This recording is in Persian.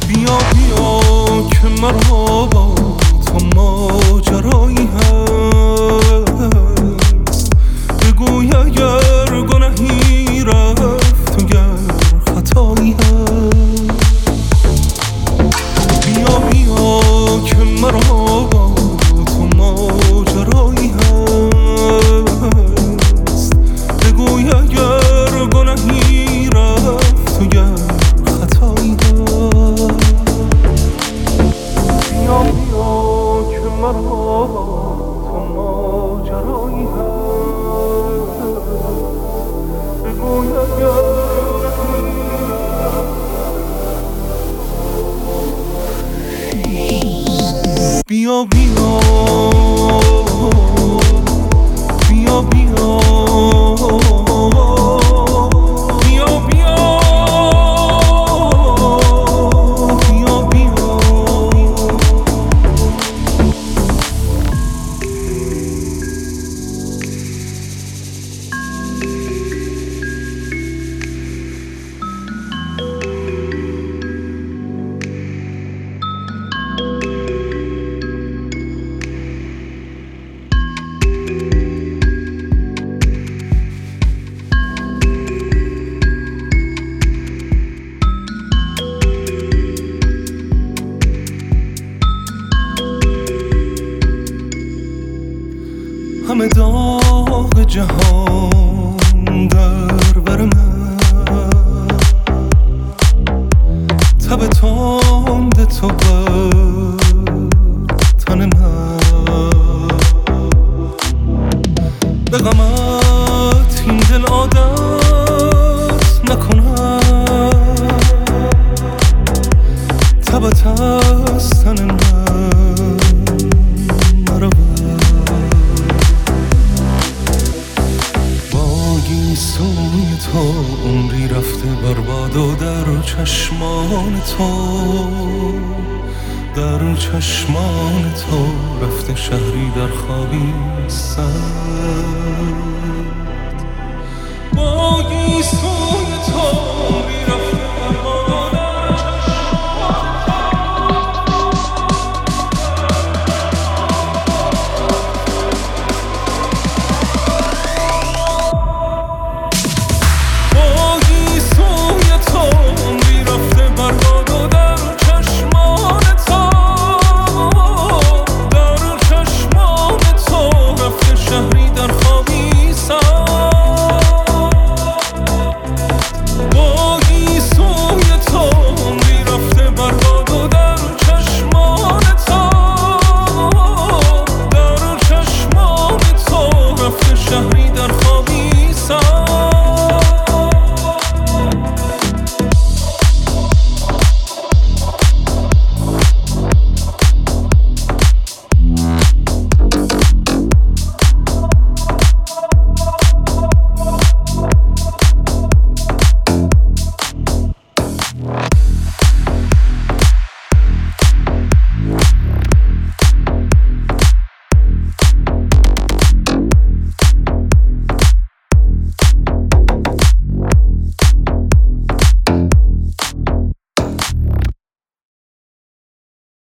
بیا بیا که مرا با تو ماجرایی هست، بگوی اگر گناهی رفت و گر خطایی هست. بیا بیا که مرا با تو ماجرایی هست، بگوی اگر گناهی رفت و گر خطایی هست. بیا بیا که مرا با تو ماجرایی هست، بگوی اگر بیا بیا بیا بیا بیا بیا بیا بیا همه داغ جهان در بر من، تب تند تو بر تن من، به غمت این دل عادت نکنم، تبت از تن من سوی تو عمری رفته برباد و در چشمان تو، در چشمان تو رفته شهری در خوابی سرد. باگی سوی تو عمری رفته